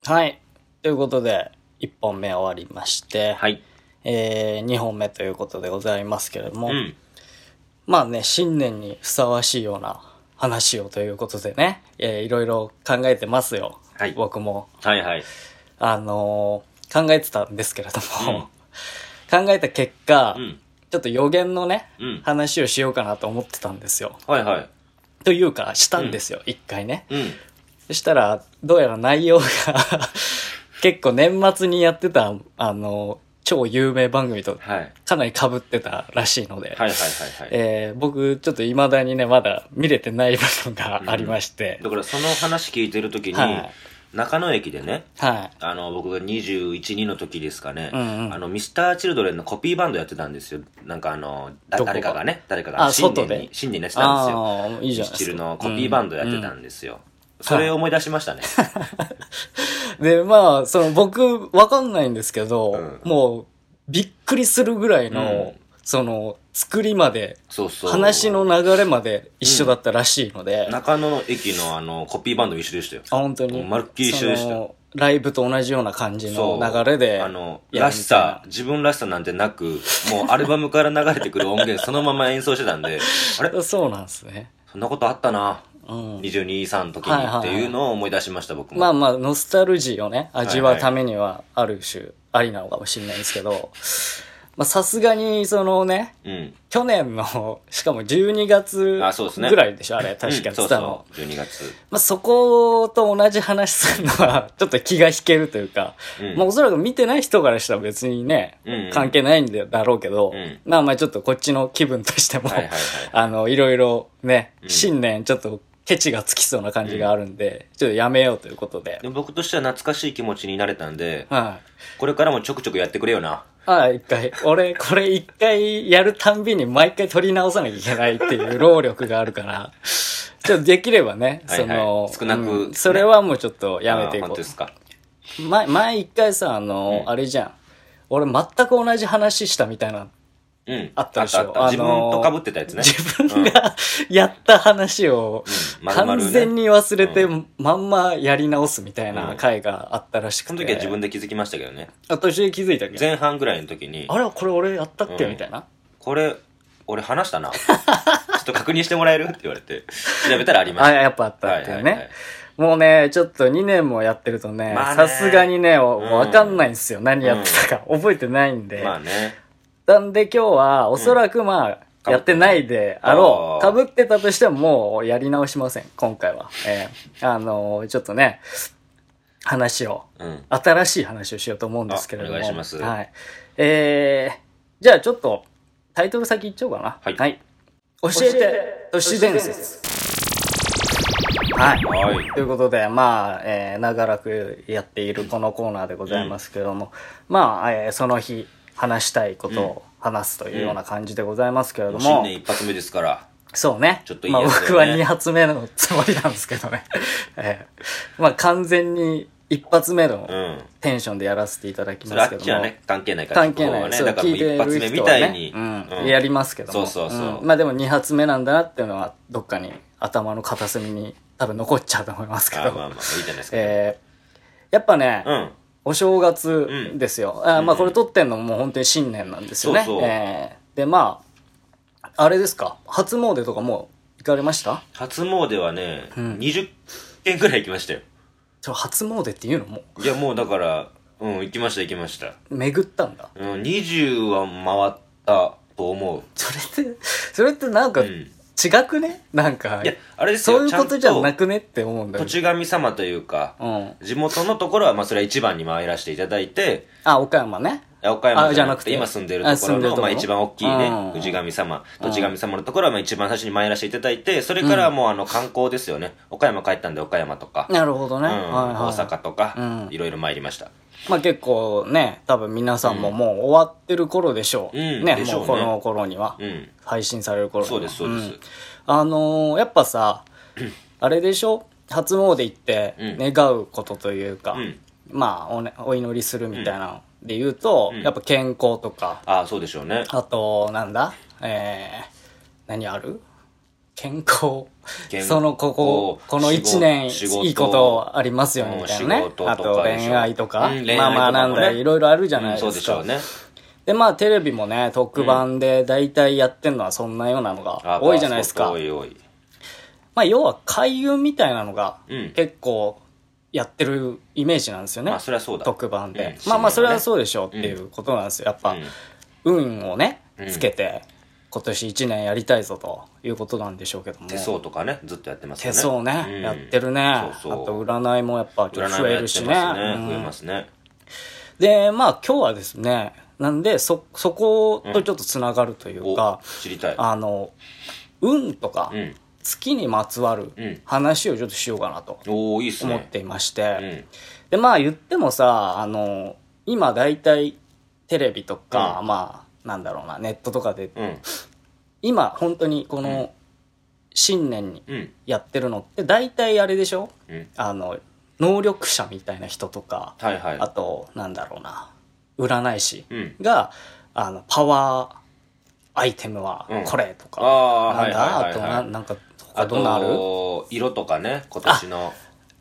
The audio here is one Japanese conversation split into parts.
はい。ということで、1本目終わりまして、 はい。 2本目ということでございますけれども、 うん。 まあね、新年にふさわしいような話をということでね、いろいろ考えてますよ。 はい。 僕も。 はいはい。 考えてたんですけれども、考えた結果、 うん。 ちょっと予言のね、 うん話をしようかなと思ってたんですよ。 はいはい。 というか、したんですよ、一回ね。 うん。 そしたら、どうやら内容が結構年末にやってた、超有名番組とはい。 かなり被ってたらしいので、 はいはいはいはい。 僕、ちょっと未だにね、まだ見れてない部分がありまして、 だからその話聞いてるときに、 はい中野駅でね、 はい。 僕が21、2の時ですかね、 うんうんミスターチルドレンのコピーバンドやってたんですよ。なんかどこが誰かがあ外で新年にやってたんですよ。 ああ、いいじゃないですか。 ミスチルのコピーバンドやってたんですよ。それを思い出しましたね。 で、まあ、僕、わかんないんですけど、 うんもう、びっくりするぐらいの、 うん作りまで、 そうそう。 話の流れまで一緒だったらしいので、 中野駅のコピーバンド一緒でしたよ。 あ、本当に。 まるっきり一緒でしたよ。 ライブと同じような感じのそう流れで、 らしさ、自分らしさなんてなく、もうアルバムから流れてくる音源そのまま演奏してたんで、あれそうなんですね。 そんなことあったな。 うん 22、3の時はいはいはいにっていうのを思い出しました、僕も。 まあまあ、ノスタルジーをね、味わうためには、ある種、ありなのかもしれないんですけど、まあさすがに、 うん。 去年の、しかも12月あ、そうですね。 ぐらいでしょ、あれ、確かやってたの。 そうそう、12月。 まあそこと同じ話するのは、ちょっと気が引けるというか、 うんまあおそらく見てない人からしたら別にね、 うんうん関係ないんだろうけど、 うんまあまあちょっとこっちの気分としても、 はいはいはいろいろね、 ん新年ちょっとケチがつきそうな感じがあるんで、ちょっとやめようということで。 で僕としては懐かしい気持ちになれたんで、 はい。 これからもちょくちょくやってくれよな。 一回、これ一回やるたんびに毎回撮り直さなきゃいけないっていう労力があるから、ちょっとできればね、 はいはい少なくねそれはもうちょっとやめていこ本当ですか。 う。前一回さ、あれじゃん。俺全く同じ話したみたいな、 うん。 あったでしょ。 自分と被ってたやつね。 自分がやった話を丸々ね完全に忘れて、まんまやり直すみたいな回があったらしくて。 その時は自分で気づきましたけどね。 途中で気づいたっけ前半ぐらいの時に、 あれこれ俺やったっけ、 うんみたいな。 これ、俺話したな。ちょっと確認してもらえるって言われて、調べたらありました。 やっぱあったっていうね。 はいはいはいもうね、ちょっと2年もやってるとね、 まあねさすがにね、わかんないんですよ。何やってたか。覚えてないんで。 まあね。 なんで今日は、おそらくまあ、やってないであろう。被ってたとしてももうやり直しません。今回は。ちょっとね、話を、 うん。 新しい話をしようと思うんですけれども。 お願いしますはい。じゃあちょっと、タイトル先言っちゃおうかな。 はい教えて、都市伝説。はい。 はい。 ということで、まあ、長らくやっているこのコーナーでございますけれども、まあ、その日話したいことを話すというような感じでございますけれども、 新年一発目ですから。 そうね。 ちょっといいまあやつだよね僕は2発目のつもりなんですけどね。まあ完全に一発目のうん。 テンションでやらせていただきそれあますけども。 っちはね、関係ないから。 関係ない。 ここはね、 そうだからもう一発目みたいに。 やりますけども。 そうそうそう。 まあでも2発目なんだなっていうのは、どっかに頭の片隅に多分残っちゃうと思いますけど。 まあまあ、いいじゃないですか。 やっぱね、 うん。 お正月ですよ。まあこれ撮ってんのも本当に新年なんですよね。 そうそうで、まあ、あれですか、初詣とかもう行かれました？ 初詣はね、20件ぐらい行きましたよ。 初詣っていうのもいや、もうだから、行きました行きました。 巡ったんだ。 20は回ったと思う。 それってなんか、 うん違くねなんか、 いや、あれですよ。 そういうことじゃなくくねって思うんだよ土地神様というか、地元のところは、まあ、それは一番に参らせていただいて、 岡山ね。 岡山じゃなくて、 じゃなくて今住んでるところの、 住んでるところまあ一番大きいね、氏神様、土地神様のところは、まあ一番最初に参らせていただいて、それからはもう観光ですよね。岡山帰ったんで岡山とか、 なるほどね。 大はいはい阪とか、いろいろ参りました。 まあ結構ね、多分皆さんももう終わってる頃でしょう。ね、 でしょうねもうこの頃には。配信される頃には。 そうです、そうです。 やっぱさ、あれでしょ、初詣行って願うことというか、まあお祈りするみたいなので言うと、やっぱ健康とか、 ああ、そうでしょうね。 あと、何ある？ 健康。 健その、この1年、 仕事いいことありますよ、みたいなね仕事。とかあと、恋愛とか。 うん恋愛とかもねまあまあ、なんだ、いろいろあるじゃないですか。 そうでしょうね。 で、まあ、テレビもね、特番で大体やってんのはそんなようなのが多いじゃないですか。 多い多い。 まあ、要は開運みたいなのがうん結構やってるイメージなんですよね。 まあそれはそうだ特番で。 うんまあまあ、それは新年はねそうでしょうっていうことなんですよ。やっぱ、運をね、つけて、今年1年やりたいぞということなんでしょうけども。 手相とかね、ずっとやってますよね。 手相ね、 うんやってるね。 そうそうあと占いもやっぱちょっと増えるしね。 占いもやってますね。増えますね。 で、まあ今日はですね、なんでそことちょっとつながるというか、 知りたい。 運とかうん。 月にまつわるうん話をちょっとしようかなとおー、いいっすね。 思っていまして、 うん。 で、まあ言ってもさ、今大体テレビとか、 うんまあなんだろうな、ネットとかで、 うん。 今本当にこの新年にうん。 やってるのって大体あれでしょ、 うん。 能力者みたいな人とか、 はいはい。 あと、なんだろうな、占い師うん。 が、パワーアイテムはこれとか、 ああ、 なんだ、 はいはいはいはいあとなんか、 あ他どんなあると、色とかね、今年の。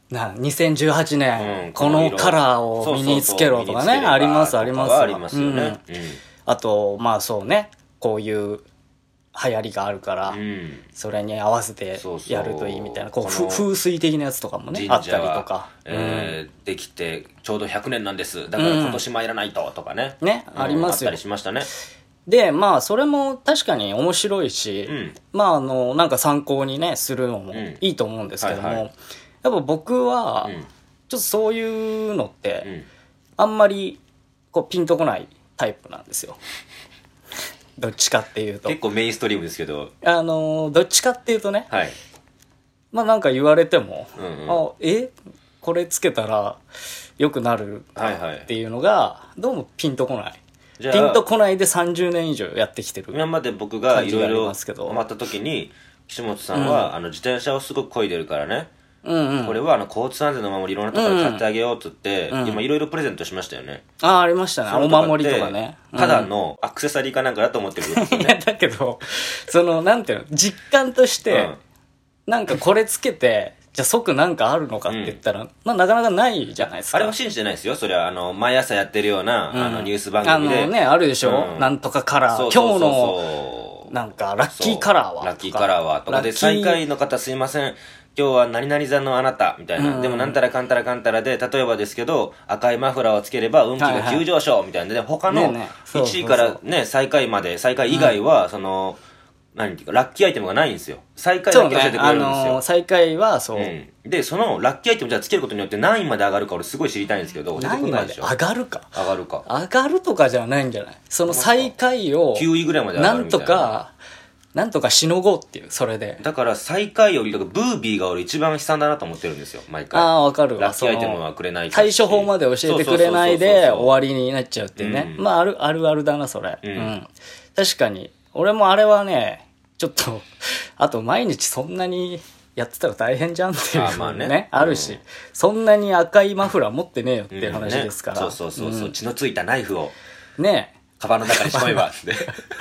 2018年、 うんこのカラーを身につけろとかね、 そうそうそう身につければありますあります。 とかはありますよね。 あと、まあそうね、こういう流行りがあるから、 うん。 それに合わせてそうそうやるといいみたいな、こうこの風水的なやつとかもね、あったり神社はとか。 できてちょうど100年なんです。だから今年参らないととかね。 ねありますよあったりしましたね。 で、まあ、それも確かに面白いし、 うんまあ、なんか参考にね、するのもんいいと思うんですけども、 はいはいやっぱ僕は、 うんちょっとそういうのっうて、 ん。 あんまり、こう、ピンとこないタイプなんですよ。どっちかっていうと。 結構メインストリームですけど。 どっちかっていうとね、 はい。 まあなんか言われても、 うんこれつけたら良くなるはいはいっていうのが、どうもピンとこない。 じゃあピンとこないで30年以上やってきてる。 今まで僕がいろい感じがありろますけどハマった時に岸本さんは、自転車をすごく漕いでるからね、 うんうん。 これは交通安全のお守りいろんなところで買ってあげようっつって、今いろいろプレゼントしましたよね。 ありましたね。お守りとかね。 ただのアクセサリーかなんかだと思ってるんですよいや、 ね。 だけど、なんていうの、実感として、なんかこれつけて、じゃあ即なんかあるのかって言ったら、まあなかなかないじゃないですか。 あれは信じてないですよ。それは毎朝やってるような、ニュース番組で。 ね、あるでしょ、 うんなんとかカラー。 そうそうそう今日の、 そうなんか、ラッキーカラーはラッキーカラーはとかで、 ラッキー最下位の方すいません。今日は何々座のあなた、みたいな。でもなんたらかんたらかんたらで、例えばですけど、赤いマフラーをつければ運気が急上昇、みたいな。で、他のねえねえそうそうそう 1位からね、最下位まで、最下位以外は、何ていうか、ラッキーアイテムがないんですよ。最下位そうねだけ教えてくれるんですよ。 最下位はそう。 うん。で、そのラッキーアイテムじゃあつけることによって何位まで上がるか俺すごい知りたいんですけど、教えてく何位までれないでしょ。 上がるか。 上がるか。 上がるとかじゃないんじゃないその最下位を、 9位ぐらいまで上がるみたいな。 なんとかしのごうっていう、それで。 だから最下位よりとかブービーが俺一番悲惨だなと思ってるんですよ、毎回。 ああ、わかるわ。 ラッキーアイテムはくれないし対処法まで教えてくれないで終わりになっちゃうっていうね。 うんまあ、あるあるだな、それ。 うん確かに。俺もあれはね、ちょっと、あと毎日そんなにやってたら大変じゃんっていうあまあねね、あるし、そんなに赤いマフラー持ってねえよっていう話ですから。 ね、そう、血のついたナイフをねカバンの中にしまえばって。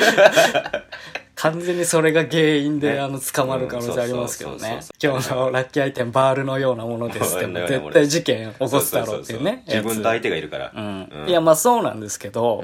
完全にそれが原因で、捕まる可能性ありますけどね。今日のラッキーアイテムバールのようなものですっても、絶対事件起こすだろうっていうね。 自分と相手がいるから。 いや、まあそうなんですけど、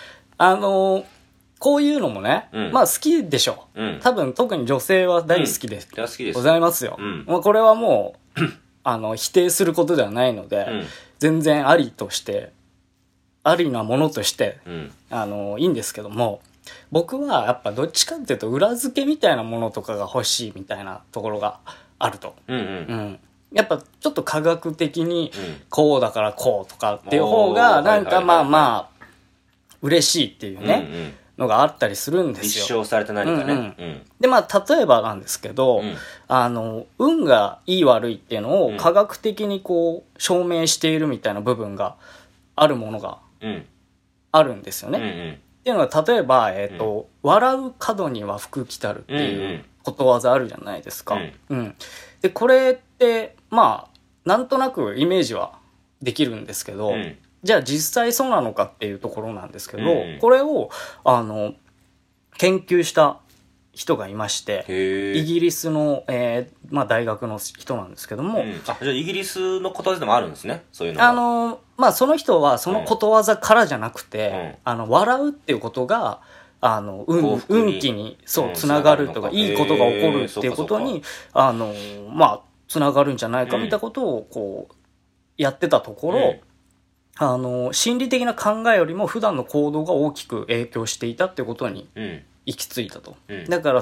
こういうのもね、まあ好きでしょ。多分特に女性は大好きで好きですございますよ。まあこれはもう、否定することではないので、全然ありとして、ありなものとして、いいんですけども、僕はやっぱどっちかっていうと裏付けみたいなものとかが欲しいみたいなところがあると。やっぱちょっと科学的にこうだからこうとかっていう方がなんかまあまあ嬉しいっていうねのがあったりするんですよ。 立証された何かね。 でまあ例えばなんですけど、運がいい悪いっていうのを科学的にこう証明しているみたいな部分があるものがあるんですよね。っていうのは例えば、笑う角には福来たるっていうことわざあるじゃないですか。で、これって、まあ、なんとなくイメージはできるんですけど、じゃあ実際そうなのかっていうところなんですけど、これを、研究した人がいまして、 へーイギリスの、まあ、大学の人なんですけども、 じゃあイギリスのことわざでもあるんですね、そういうのが。 まあ、その人はそのことわざからじゃなくて、笑うっていうことが運気につながるとか、いいことが起こるっていうことにまあつながるんじゃないかみたいなことをこうやってたところ、心理的な考えよりも普段の行動が大きく影響していたっていうことに行き着いたと、だから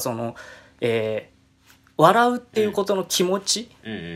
笑うっていうことの気持ち、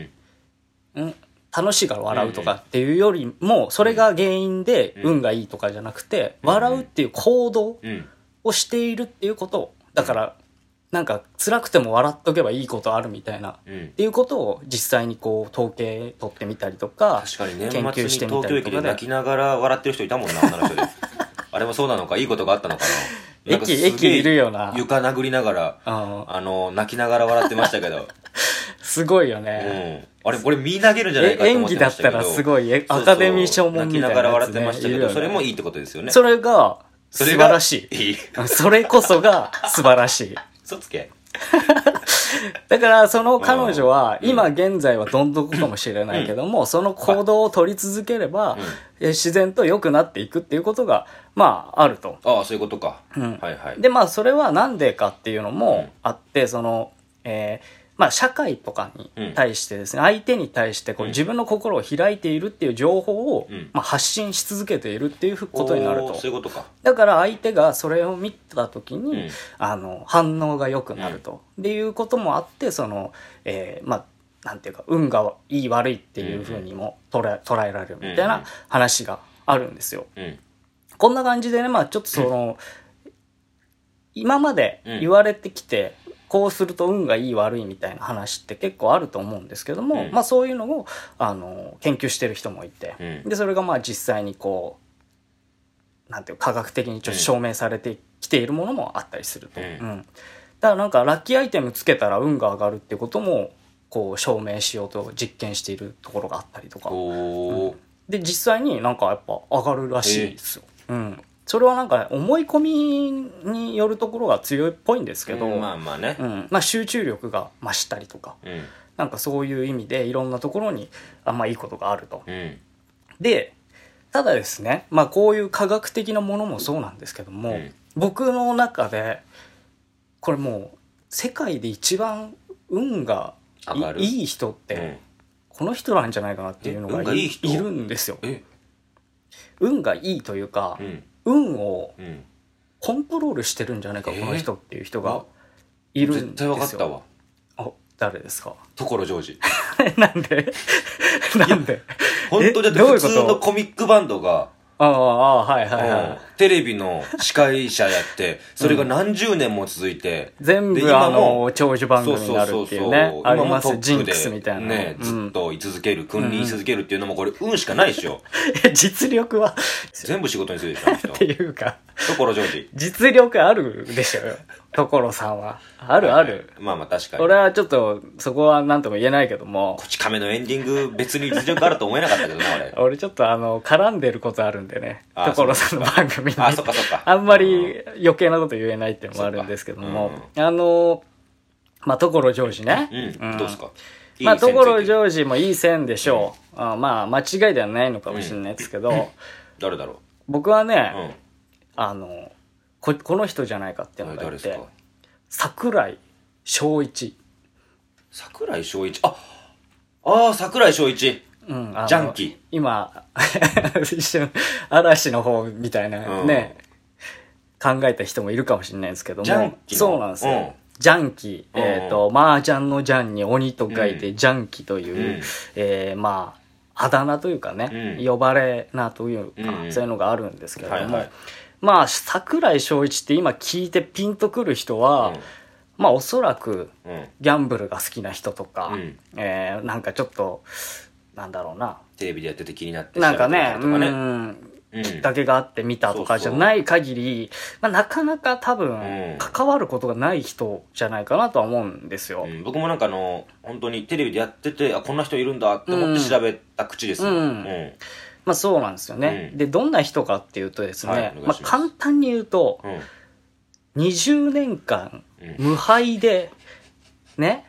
楽しいから笑うとかっていうよりも、それが原因で運がいいとかじゃなくて、笑うっていう行動をしているっていうことだから、なんか辛くても笑っとけばいいことあるみたいな、っていうことを実際にこう統計取ってみたりとか、 確かに年研末に究してみた東京駅でりとかで、 泣きながら笑ってる人いたもんな、女の人で。あれもそうなのか、いいことがあったのかな。なんかすげえ駅いるよな。 床殴りながら、泣きながら笑ってましたけど。 すごいよね。 あれ、これ見投げるんじゃないかと思ってましたけど。 演技だったらすごいアカデミー賞もんみたいなやつ、ね、 泣きながら笑ってましたけど、それもいいってことですよね。 それが素晴らしい。それこそが素晴らしい。 嘘つけ。 だからその彼女は今現在はどん底かもしれないけども、その行動を取り続ければ自然と良くなっていくっていうことがまああると。 ああ、そういうことか。はいはい。 でまあそれはなんでかっていうのもあって、まあ社会とかに対してですね、相手に対してこう自分の心を開いているっていう情報をまあ発信し続けているっていうことになると。 そういうことか。 だから相手がそれを見た時に反応が良くなると、っていうこともあって、まあなんていうか運がいい悪いっていうふうにも捉えられるみたいな話があるんですよ。こんな感じでね、まあちょっと今まで言われてきて、こうすると運がいい悪いみたいな話って結構あると思うんですけども、まあそういうのを研究してる人もいて、でそれがまあ実際にこうなんていう科学的にちょっと証明されてきているものもあったりすると、だからなんかラッキーアイテムつけたら運が上がるっていうこともこう証明しようと実験しているところがあったりとか、で実際になんかやっぱ上がるらしいですよ。それはなんか思い込みによるところが強いっぽいんですけど、 まあまあね、 まあ集中力が増したりとか、なんかそういう意味でいろんなところにいいことがあると。でただですね、まあこういう科学的なものもそうなんですけども、僕の中でこれもう世界で一番運がいい人って、この人なんじゃないかなっていうのがいるんですよ。運がいいというか、運をコントロールしてるんじゃないか、この人っていう人がいるんですよ。 絶対分かったわ。 誰ですか？ 所ジョージ。 なんで本当だって普通のコミックバンドがテレビの司会者やってそれが何十年も続いて、 全部長寿番組になるっていうね、あります。ジンクスみたいなね、ずっと居続ける、君臨し続けるっていうのもこれ運しかないでしょ。 実力は全部仕事にするでしょっていうか、 所ジョージ実力あるでしょよ、所さんは。あるある。 まあまあ確かに。 俺はちょっとそこは何とも言えないけども、 こち亀のエンディング別に実力あると思えなかったけどな俺ちょっと絡んでることあるんでね、所さんの番組に。 そっかそっか。 あんまり余計なこと言えないっていうのもあるんですけども、まあ所ジョージね、 どうですか？ まあ所ジョージもいい線でしょう。まあ間違いではないのかもしれないですけど、 誰だろう。 僕はね、この人じゃないかっていうのがいて、櫻井翔一。 櫻井翔一、櫻井翔一、ジャンキー。 今一瞬嵐の方みたいなね、考えた人もいるかもしれないですけども、そうなんですよ。ジャンキー、麻雀のジャンに鬼と書いてジャンキという、まああだ名というかね、呼ばれ名というか、そういうのがあるんですけれども、まあ櫻井翔一って今聞いてピンとくる人は、まあおそらくギャンブルが好きな人とか、なんかちょっとなんだろうな、 テレビでやってて気になってなんかね、きっかけがあって見たとかじゃない限り、なかなか多分関わることがない人じゃないかなとは思うんですよ。 僕もなんか本当にテレビでやってて、こんな人いるんだって思って調べた口です。 まあそうなんですよね。でどんな人かっていうとですね、まあ簡単に言うと、20年間無敗でね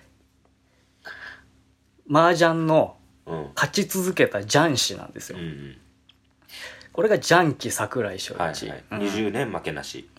麻雀の勝ち続けた雀士なんですよ、うんうん、これが雀記櫻井翔一、はいはい、20年負けなし、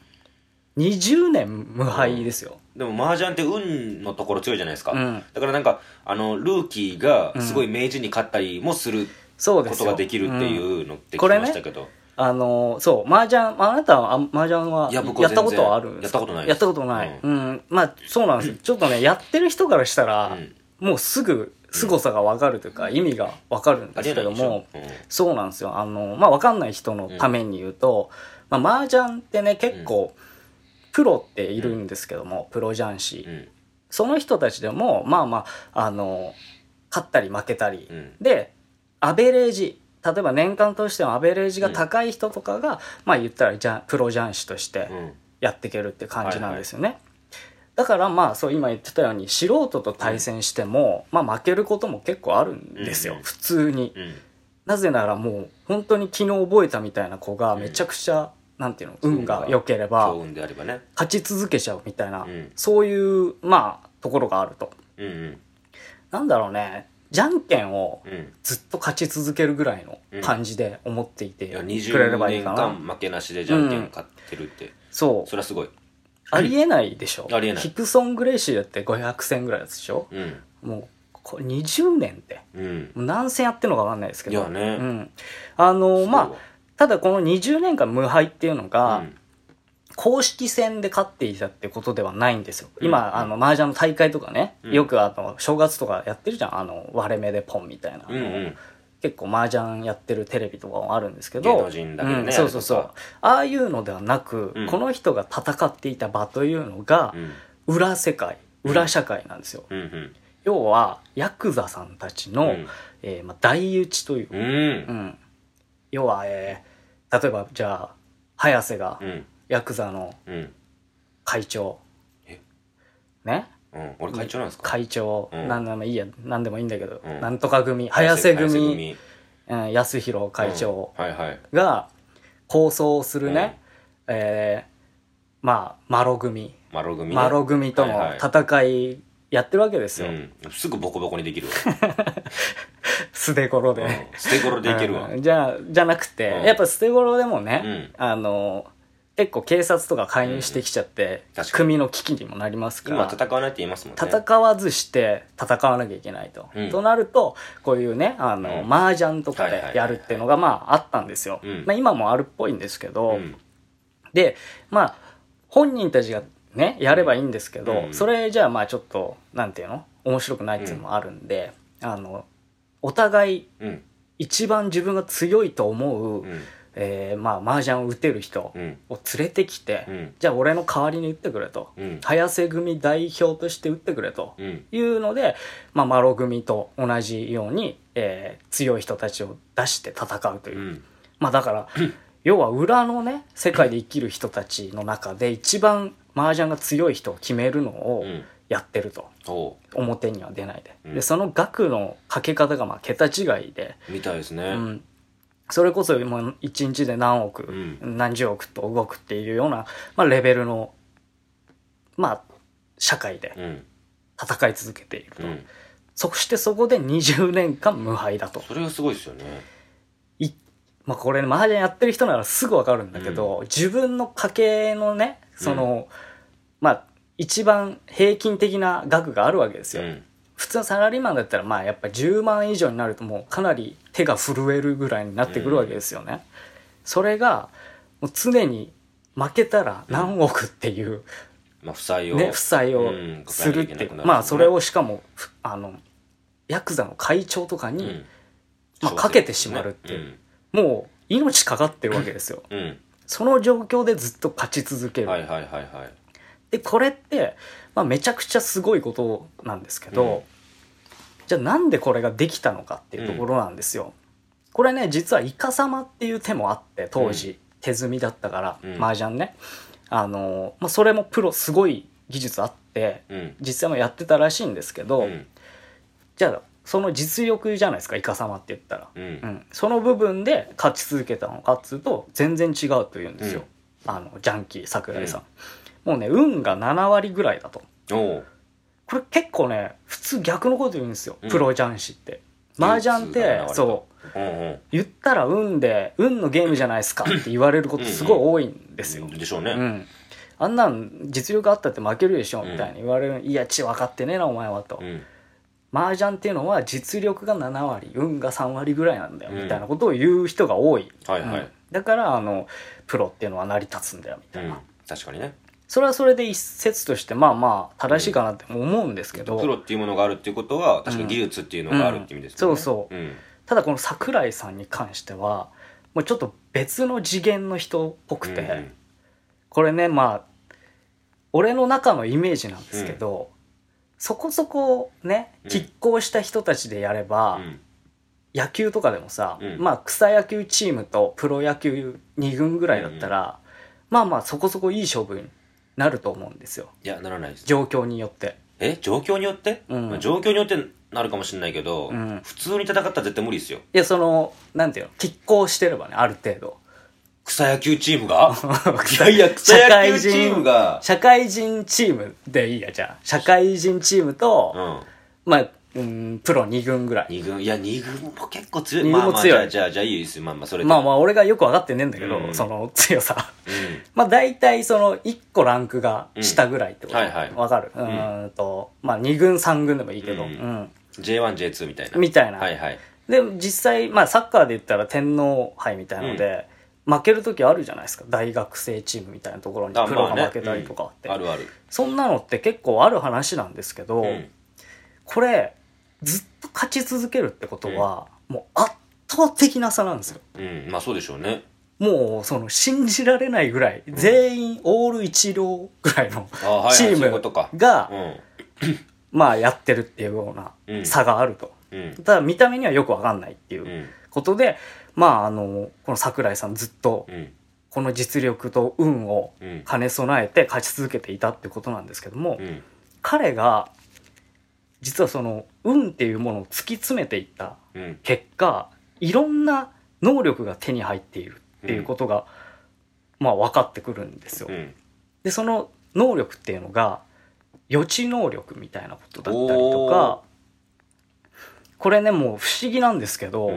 20年無敗ですよ、 でも麻雀って運のところ強いじゃないですか、だからなんかルーキーがすごい名人に勝ったりもすることができるっていうのって聞きましたけど、 そう麻雀、あなたは麻雀はやったことはあるんですか？ やったことないです。 やったことない、まあそうなんですよ、ちょっとねやってる人からしたら、もうすぐ凄さが分かるというか、意味が分かるんですけども、そうなんですよ。まあ分かんない人のために言うと、麻雀ってね結構、プロっているんですけども、プロ雀士、その人たちでもまあまあ勝ったり負けたり、でアベレージ、例えば年間としてのアベレージが高い人とかが、まあ言ったらプロ雀士としてやっていけるって感じなんですよね、だからまあそう今言ってたように素人と対戦しても、まあ負けることも結構あるんですよ、普通に、なぜならもう本当に昨日覚えたみたいな子がめちゃくちゃ、なんていうの、運が良ければ勝ち続けちゃうみたいな、そういうまあところがあると、なんだろうね、じゃんけんをずっと勝ち続けるぐらいの感じで思っていてくれればいいかな。 20年間負けなしでじゃんけん勝ってるって、 そうそれはすごいありえないでしょ。 ありえない。 ヒクソン・グレイシーだって500戦ぐらいでしょ、もうこれ20年って、もう何戦やってるのか分かんないですけど、 いやね、 まあただこの20年間無敗っていうのが、公式戦で勝っていたってことではないんですよ。今麻雀の大会とかね、よく正月とかやってるじゃん、割れ目でポンみたいな、結構麻雀やってるテレビとかもあるんですけど、 芸能人だけでね、 そうそうそう、ああいうのではなく、この人が戦っていた場というのが、裏世界、裏社会なんですよ、要はヤクザさんたちの、台打ちという、要は、例えばじゃあ早瀬が、ヤクザの会長、ね、 俺会長なんですか？ 会長、なんでもいいや、なんでもいいんだけど、なんとか組、早瀬組、安弘会長が構想するね、まあマロ組との戦いやってるわけですよ、 すぐボコボコにできるわ捨て頃で、 捨て頃でいけるわ、 じゃなくて、やっぱ捨て頃でもね、結構警察とか介入してきちゃって、組の危機にもなりますから、 今戦わないって言いますもんね。 戦わずして戦わなきゃいけないと、となるとこういうね麻雀とかでやるっていうのがまああったんですよ、今もあるっぽいんですけど、でまあ本人たちがねやればいいんですけど、それじゃあまあちょっとなんていうの面白くないっていうのもあるんで、お互い一番自分が強いと思う、まあ麻雀を打てる人を連れてきて、じゃあ俺の代わりに打ってくれと、早瀬組代表として打ってくれというので、まあマロ組と同じように、強い人たちを出して戦うという、まあだから要は裏のね世界で生きる人たちの中で一番麻雀が強い人を決めるのをやってると、表には出ないで、でその額のかけ方がまあ桁違いでみたいですね、 それこそもう1日で何億、何十億と動くっていうような、まあ、レベルの、まあ、社会で戦い続けていると、そしてそこで20年間無敗だと。 それがすごいですよね。 まあ、これ麻雀やってる人ならすぐ分かるんだけど、自分の家計のねその、まあ一番平均的な額があるわけですよ、普通のサラリーマンだったらまあやっぱり10万以上になるともうかなり手が震えるぐらいになってくるわけですよね、それがもう常に負けたら何億っていう、 まあ、負債をするっていう、まあそれをしかもヤクザの会長とかに、まあ、かけてしまうっていう、もう命かかってるわけですよ、その状況でずっと勝ち続ける、でこれって、まあ、めちゃくちゃすごいことなんですけど、じゃあなんでこれができたのかっていうところなんですよ、これね実はイカサマっていう手もあって当時、手積みだったから、麻雀ねまあ、それもプロすごい技術あって、実際もやってたらしいんですけど、じゃあその実力じゃないですかイカサマって言ったら、その部分で勝ち続けたのかっつうと全然違うというんですよ、ジャンキー櫻井さん、 もうね運が7割ぐらいだと。 おこれ結構ね普通逆のこと言うんですよ、 うん、 プロ雀士って。麻雀ってそう言ったら運のゲームじゃないですかって言われることすごい多いんですよ。 でしょうね。 あんなん実力あったって負けるでしょみたいに言われる、いや分かってねえなお前はと、麻雀っていうのは実力が7割運が3割ぐらいなんだよみたいなことを言う人が多い、だからプロっていうのは成り立つんだよみたいな、 確かにね。 それはそれで一説としてまあまあ正しいかなって思うんですけど、 プロっていうものがあるっていうことは確かに技術っていうのがあるって意味ですよね。 そう、ただこの桜井さんに関してはもうちょっと別の次元の人っぽくて、これねまあ俺の中のイメージなんですけど、そこそこね拮抗した人たちでやれば、野球とかでもさ、まあ草野球チームとプロ野球2軍ぐらいだったら、まあまあそこそこいい勝負になると思うんですよ。 いやならないです。 状況によって。 状況によって、まあ、状況によってなるかもしれないけど、普通に戦ったら絶対無理ですよ。 いやなんていうの拮抗してればねある程度。 草野球チームがいや草野球チームが社会人チームでいいや。じゃあ社会人チームと、まあプロ2軍ぐらい。 2軍いや2軍も結構強い。 2軍も強い。 まあ、じゃあいいですよ。まあそれでまあ俺がよく分かってねえんだけど、その強さ、まあ大体その1個ランクが下ぐらいってこと、分かる。まあ2軍3軍でもいいけど、 J1J2 みたいなみたいな。で実際まあサッカーで言ったら天皇杯みたいので、負ける時あるじゃないですか。大学生チームみたいなところにプロが負けたりとかって、 あるある。 そんなのって結構ある話なんですけど、これずっと勝ち続けるってことは、もう圧倒的な差なんですよ。 まあそうでしょうね。 もう信じられないぐらい、全員オール一郎ぐらいのチームがまあやってるっていうような差があると。ただ見た目にはよくわかんないっていうことで、まあこの桜井さんずっとこの実力と運を兼ね備えて勝ち続けていたってことなんですけども、彼が実はその運っていうものを突き詰めていった結果、いろんな能力が手に入っているっていうことがまあ分かってくるんですよ。でその能力っていうのが予知能力みたいなことだったりとか、これねもう不思議なんですけど、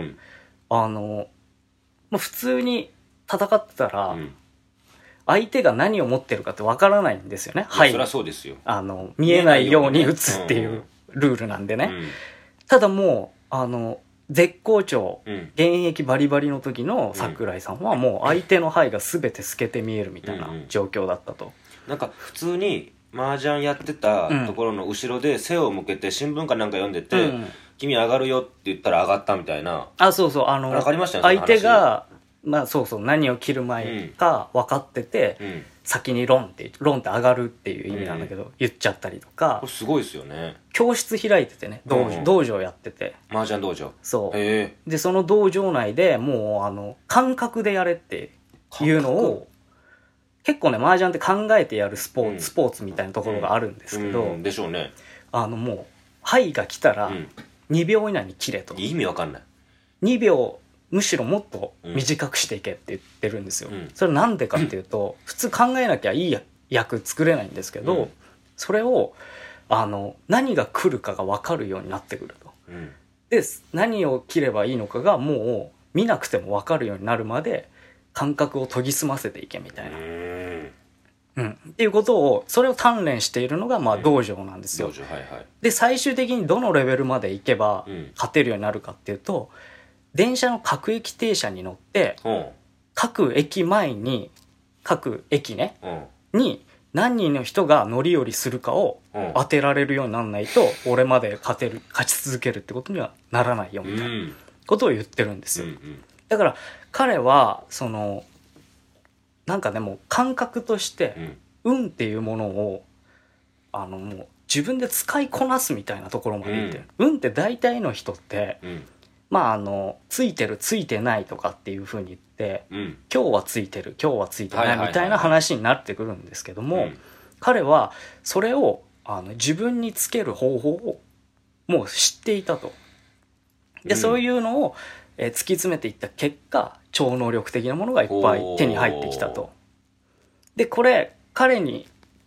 普通に戦ってたら、相手が何を持ってるかって分からないんですよね。 はい、そりゃそうですよ。 見えないように打つっていうルールなんでね。ただもう絶好調、現役バリバリの時の桜井さんはもう相手の牌が全て透けて見えるみたいな状況だったと。 なんか普通に麻雀やってたところの後ろで背を向けて新聞かなんか読んでて、君上がるよって言ったら上がったみたいな。 そうそう、分かりましたね。相手がまあそう何を切る前か分かってて、先にロンって上がるっていう意味なんだけど、言っちゃったりとか。 これすごいですよね。 教室開いててね、道場やってて、 麻雀道場。 そうでその道場内でもう感覚でやれっていうのを、結構ね麻雀って考えてやるスポーツみたいなところがあるんですけど、 でしょうね。 もう牌が来たら2秒以内に切れと。 意味わかんない。 2秒むしろもっと短くしていけって言ってるんですよ。それなんでかっていうと、普通考えなきゃいい役作れないんですけど、それを何が来るかが分かるようになってくると。で何を切ればいいのかがもう見なくても分かるようになるまで感覚を研ぎ澄ませていけみたいな、っていうことをそれを鍛錬しているのがまあ道場なんですよ。で最終的にどのレベルまでいけば勝てるようになるかっていうと、電車の各駅停車に乗って各駅前に各駅ねに何人の人が乗り降りするかを当てられるようにならないと俺まで勝ち続けるってことにはならないよみたいなことを言ってるんですよ。だから彼はなんかねもう感覚として運っていうものをもう自分で使いこなすみたいなところまでいってる。運って大体の人ってまあついてるついてないとかっていう風に言って、今日はついてる今日はついてないみたいな話になってくるんですけども、彼はそれを自分につける方法をもう知っていたと。でそういうのを突き詰めていった結果超能力的なものがいっぱい手に入ってきたと。でこれ彼に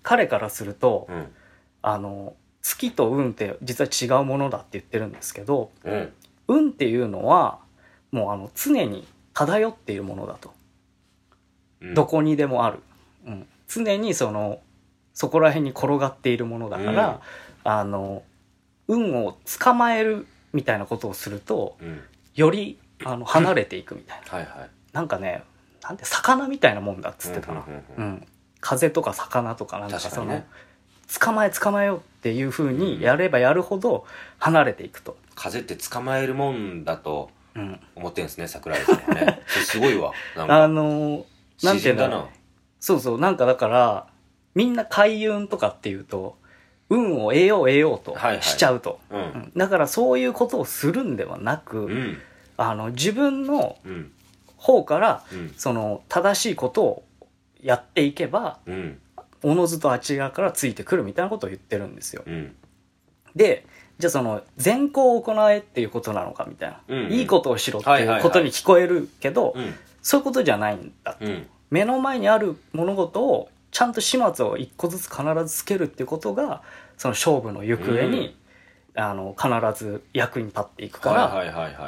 彼からすると、 うん、 月と運って実は違うものだって言ってるんですけど、 うん、 運っていうのはもう常に漂っているものだと、 うん、 どこにでもある、うん、常にそこら辺に転がっているものだから、運を捕まえるみたいなことをすると、より離れていくみたいなはい、はい、 なんかね、なんて魚みたいなもんだっつってたな、風とか魚とかなんか捕まえようっていう風にやればやるほど離れていくと、 風って捕まえるもんだと思ってんですね、桜井さんはね。すごいわ。なんかなんていうんだろう、そうそう、なんかだからみんな開運とかっていうと運を得ようとしちゃうと、だからそういうことをするんではなく、自分の方から、その正しいことをやっていけば、おのずとあっち側からついてくるみたいなことを言ってるんですよ。で、じゃあその善行を行えっていうことなのかみたいな、いいことをしろっていうことに聞こえるけど、そういうことじゃないんだと、目の前にある物事をちゃんと始末を一個ずつ必ずつけるっていうことがその勝負の行方に、必ず役に立っていくから、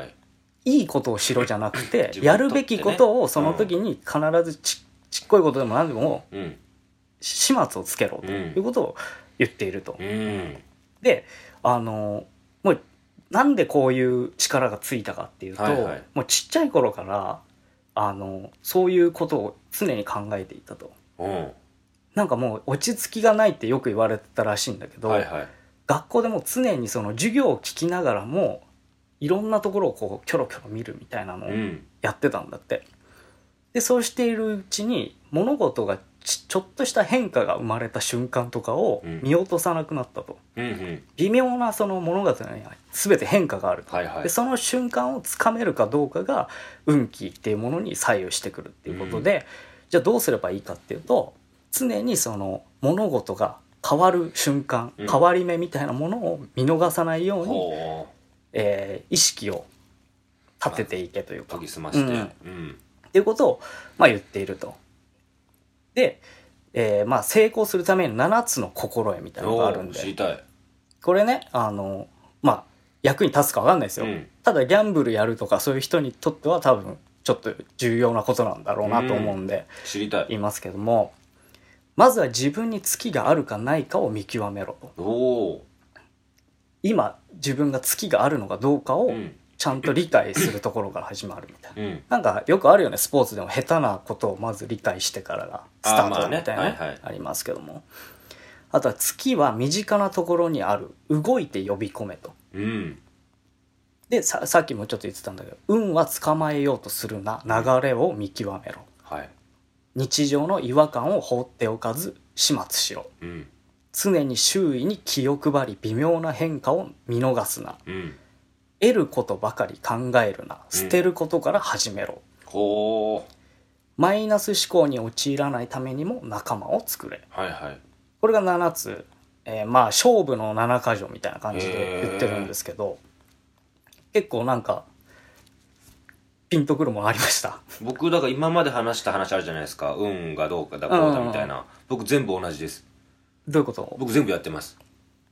いいことをしろじゃなくて、やるべきことをその時に必ずちっこいことでも何でも始末をつけろということを言っていると。でもうなんでこういう力がついたかっていうと、もうちっちゃい頃からそういうことを常に考えていたと。なんかもう落ち着きがないってよく言われてたらしいんだけど、学校でも常にその授業を聞きながらもいろんなところをこうキョロキョロ見るみたいなのをやってたんだって。でそうしているうちに物事がちょっとした変化が生まれた瞬間とかを見落とさなくなったと、微妙なその物語には全て変化があると、でその瞬間をつかめるかどうかが運気っていうものに左右してくるっていうことで、じゃあどうすればいいかっていうと、常にその物事が変わる瞬間、変わり目みたいなものを見逃さないように、意識を立てていけというか、 研ぎ澄まして、 っていうことを、言っていると。で、成功するために7つの心得みたいなのがあるんで、 知りたい。 これね、役に立つか分かんないですよ、ただギャンブルやるとかそういう人にとっては多分ちょっと重要なことなんだろうなと思うんで、 知りたい。 言いますけども、まずは自分に月があるかないかを見極めろと。今自分が月があるのかどうかをちゃんと理解するところから始まるみたいな、なんかよくあるよね、スポーツでも下手なことをまず理解してからがスタートみたいなありますけども、あとは月は身近なところにある、動いて呼び込めと、で さっきもちょっと言ってたんだけど、運は捕まえようとするな、流れを見極めろ、日常の違和感を放っておかず始末しろ、常に周囲に気を配り微妙な変化を見逃すな、得ることばかり考えるな、捨てることから始めろ、マイナス思考に陥らないためにも仲間を作れ、これが7つ、勝負の7か条みたいな感じで言ってるんですけど、結構なんかピンとくるものありました？ 僕だから今まで話した話あるじゃないですか、運がどうかだこうだみたいな、僕全部同じです。 どういうこと？ 僕全部やってます。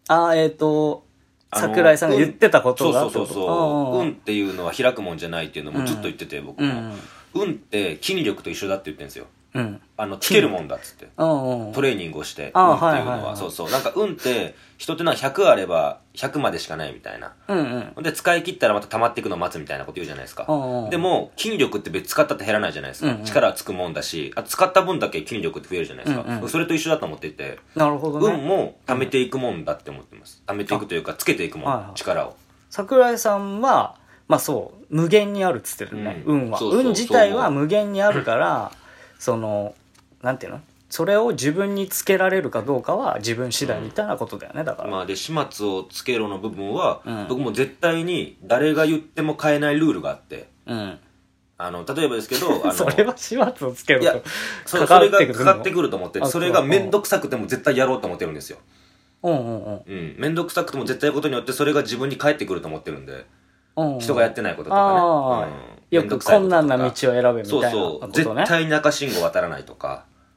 桜井さんが言ってたことが、 そう運っていうのは開くもんじゃないっていうのもずっと言ってて、僕も、運って筋力と一緒だって言ってるんですよ。つけるもんだっつって、トレーニングをして運っていうのは、なんか運って人ってのは100あれば100までしかないみたいな、で使い切ったらまた溜まっていくのを待つみたいなこと言うじゃないですか。でも筋力って別使ったって減らないじゃないですか、力はつくもんだし、使った分だけ筋力って増えるじゃないですか、それと一緒だと思っていて、 なるほどね、 運も溜めていくもんだって思ってます。溜めていくというかつけていくもん、力を。 桜井さんはそう無限にあるっつってるね、運は。運自体は無限にあるからなんていうの、それを自分につけられるかどうかは自分次第みたいなことだよね、だから。 で始末をつけろの部分は、僕も絶対に誰が言っても変えないルールがあって、例えばですけどそれは始末をつけろとそれがかかってくると思って、それが面倒くさくても絶対やろうと思ってるんですよ。面倒くさくても絶対やることによってそれが自分に返ってくると思ってるんで、人がやってないこととかね、 よく困難な道を選べみたいなことね。 絶対に赤信号渡らないとか、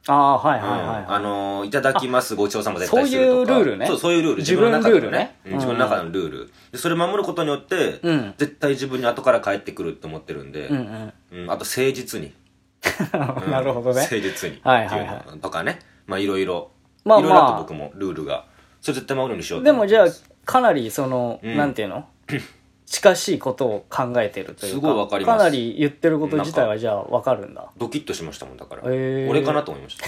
ああ、はいはいはい。 いただきますごちそうさま絶対するとか。 そういうルールね。 そういうルール。 自分の中でね。 自分の中のルール。でそれ守ることによって、絶対自分に後から返ってくるって思ってるんで、あと誠実に。 なるほどね。 誠実に。 はいはいはい。 とかね。まあいろいろ。いろいろあと僕もルールが。それ絶対守るようにしようと思ってます。 でもじゃあ、かなりなんていうの近しいことを考えてるというか。 すごいわかります。 かなり言ってること自体はじゃあわかるんだ。 ドキッとしましたもん、だから。俺かなと思いました。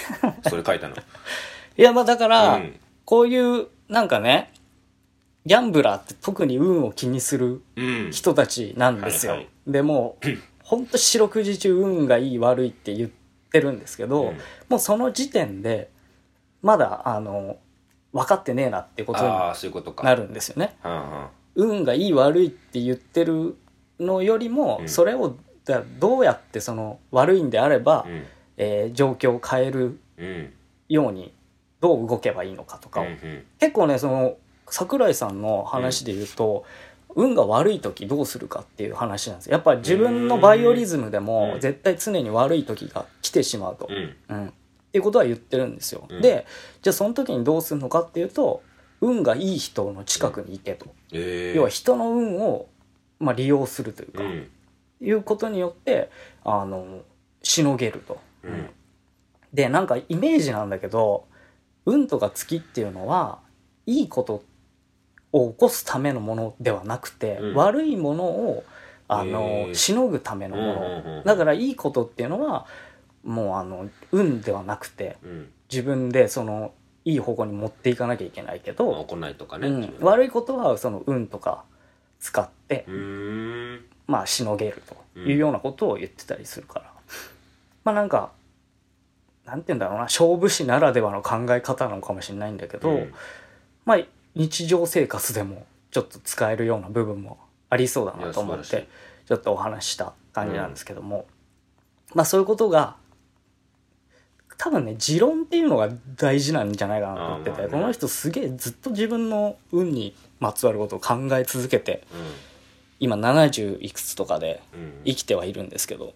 それ書いたの。 いや、まあだから、こういう、なんかね、ギャンブラーって特に運を気にする人たちなんですよ。でも、ほんと四六時中運がいい悪いって言ってるんですけど、もうその時点で、まだ、分かってねえなってことになるんですよね。運がいい悪いって言ってるのよりも、それをどうやってその悪いんであれば、状況を変えるようにどう動けばいいのかとかを、結構ねその桜井さんの話で言うと、運が悪い時どうするかっていう話なんですよ。やっぱり自分のバイオリズムでも絶対常に悪い時が来てしまうと、っていうことは言ってるんですよ。でじゃあその時にどうするのかっていうと、運がいい人の近くにいてと、要は人の運を、利用するというか、いうことによってしのげると、でなんかイメージなんだけど、運とか月っていうのはいいことを起こすためのものではなくて、悪いものをしのぐためのもの、だからいいことっていうのはもう運ではなくて、自分でそのいい方向に持っていかなきゃいけないけど、 行いとかね、 悪いことはその運とか使ってしのげるというようなことを言ってたりするから、なんかなんて言うんだろうな、勝負師ならではの考え方なのかもしれないんだけど、日常生活でもちょっと使えるような部分もありそうだなと思ってちょっとお話した感じなんですけども、そういうことが多分ね、持論っていうのが大事なんじゃないかなと思ってて、この人すげえずっと自分の運にまつわることを考え続けて、今70いくつとかで生きてはいるんですけど、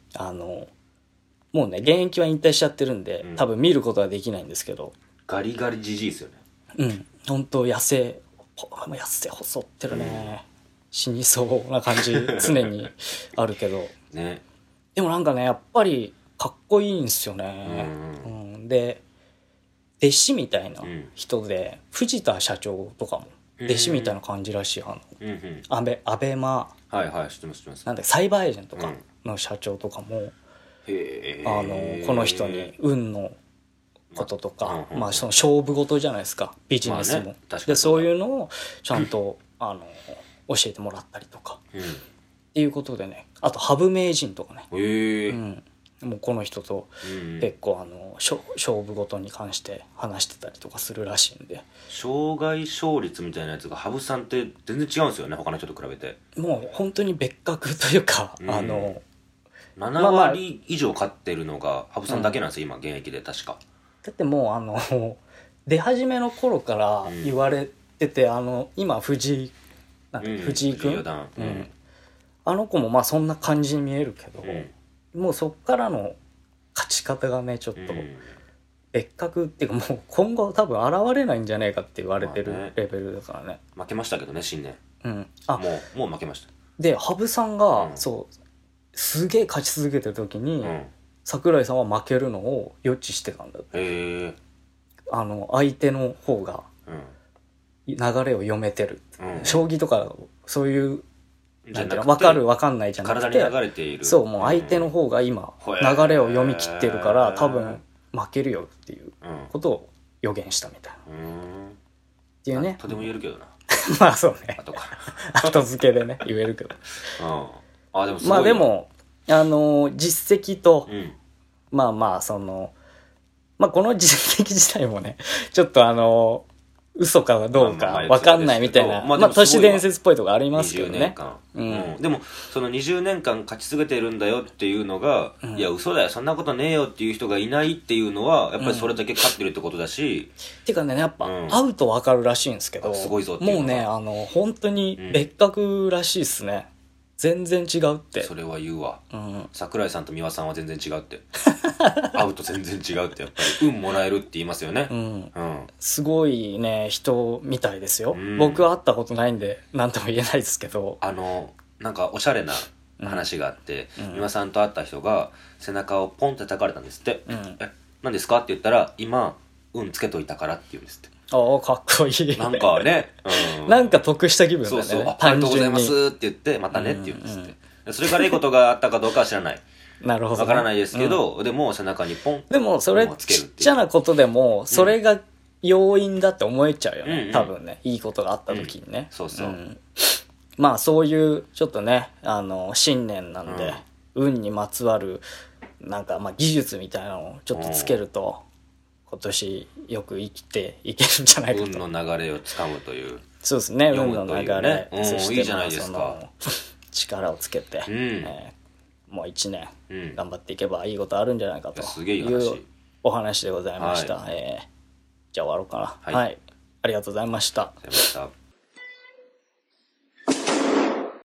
もうね現役は引退しちゃってるんで、多分見ることはできないんですけど、 ガリガリじじいですよね。 本当痩せ細ってるね、死にそうな感じ常にあるけど、でもなんかねやっぱりかっこいいんですよね。で弟子みたいな人で、藤田社長とかも弟子みたいな感じらしい。アベマ、 知ってますなんだサイバーエージェントかの社長とかも、この人に運のこととか、その勝負事じゃないですか、ビジネスも、でそういうのをちゃんと教えてもらったりとか、っていうことでね、あと羽生名人とかね、もうこの人と結構勝負事に関して話してたりとかするらしいんで、 生涯勝率みたいなやつが羽生さんって全然違うんですよね、他の人と比べて。 もう本当に別格というか、 7割以上勝ってるのが羽生さんだけなんですよ、今現役で。確かだってもう出始めの頃から言われてて、今藤井君、あの子もそんな感じに見えるけど、もうそっからの勝ち方がねちょっと別格っていうか、もう今後多分現れないんじゃないかって言われてるレベルだからね。 負けましたけどね、新年。もう負けました。 で羽生さんが、すげえ勝ち続けてる時に、桜井さんは負けるのを予知してたんだって。相手の方が流れを読めてる、将棋とかそういうなんていうの、分かる分かんないじゃなくて、 体に流れている、 そう、もう相手の方が今流れを読み切ってるから多分負けるよっていうことを予言したみたいな、っていうね。 とても言えるけどなそうね、後付けでね言えるけど、 でもすごい。 でも実績と、そのこの実績自体もねちょっと嘘かどうか分かんないみたいな、都市伝説っぽいとこありますけどね。 でもその20年間勝ち続けてるんだよっていうのが、いや嘘だよそんなことねえよっていう人がいないっていうのは、やっぱりそれだけ勝ってるってことだし、 っていうかね、やっぱ会うと分かるらしいんですけど、 すごいぞっていうのがもうね本当に別格らしいっすね。 全然違うって。 それは言うわ、 うん、 桜井さんと美輪さんは全然違うって会うと全然違うってやっぱり運もらえるって言いますよね、 うんうん、すごいね人みたいですよ、うん、僕は会ったことないんで何とも言えないですけど、 なんかおしゃれな話があって、美輪さんと会った人が背中をポンって叩かれたんですって、何ですかって言ったら今運つけといたからって言うんですって。 ああかっこいい。 なんかね、 なんか得した気分だね。 そうありがとうございますって言ってまたねって言うんですって、それからいいことがあったかどうかは知らない。 なるほど、 わからないですけど、でも背中にポンでもそれちっちゃなことでもそれが要因だって思えちゃうよね、多分ね、いいことがあった時にね、 そうそう、 まあそういうちょっとね新年なんで、運にまつわるなんかまあ技術みたいなのをちょっとつけると、今年よく生きていけるんじゃないかと。 運の流れをつかむという。 そうですね、運の流れ、 そしていいじゃないですか、 力をつけて、もう1年頑張っていけばいいことあるんじゃないかというお話でございました、じゃあ終わろうかな、はい、ありがとうございました。